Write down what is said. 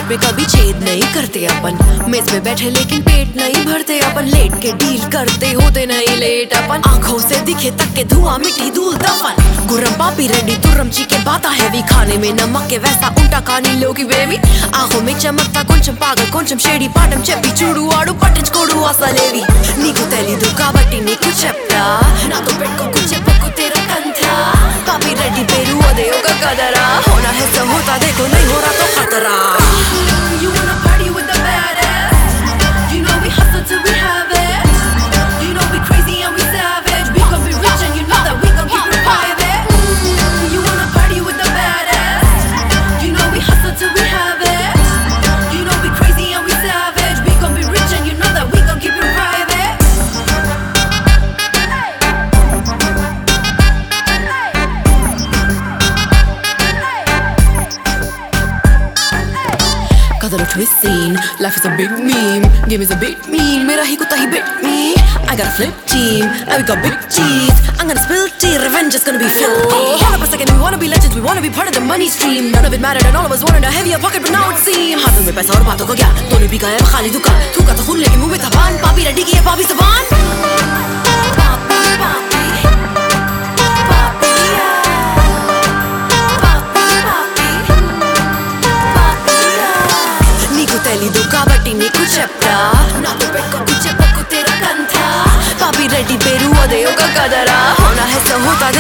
पेट में कभी छेद नहीं करते अपन, मेज पे बैठे लेकिन पेट नहीं भरते अपन, लेट के डील करते होते नहीं लेट अपन, आंखों से दिखे तक के धुआं मिट्टी धूल दफन, गुर्रम पापी रेडी तुर्रम चिके बाता हैवी, खाने में नमक के वैसा उल्टा कानी लोगी बेबी, ఆహో మెచ్చమత్తా కొంచెం పాగ కొంచెం షేడి పాఠం చెప్పి చూడు వాడు పట్టించుకోడు అసలేవి, నీకు తెలీదు కాబట్టి నీకు చెప్తా, నాతో పెట్టుకోకు చెప్పకు తెరా కంథా, పాపి రెడ్డి పేరు అదే ఒక కదరా, హోనా హై సో హోతా దేఖో नहीं हो रहा तो खतरा. You wanna party with the badass, you know we hustle till we have it, you know we crazy and we savage, we gon' be rich and you know that we gon' keep it private. You wanna party with the badass, you know we hustle till we have it. Kadalo twist scene, life is a big meme, game is a big meme, mera hi kuta hi bit me. I got a flip team, and we got big cheese. I'm gonna spill tea, revenge is gonna be filthy. Hold up a second, we wanna be legends, we wanna be part of the money stream. None of it mattered and all of us wanted a heavier pocket, but now it seems हाथों में पैसा और बातों का ज्ञान, दोनों भी गायब खाली दुकान, थूका तो खून लेकिन मुंह में थपान, पापी रेडी की ये पापी ज़बान. తెలీదు కాబట్టి నీకు చెప్తా, నాతో పెట్టుకోకు చెప్పకు తెరా కంథా, పాపి రెడ్డి పేరు అదే ఒక కదరా, హోనా హై సో హోతా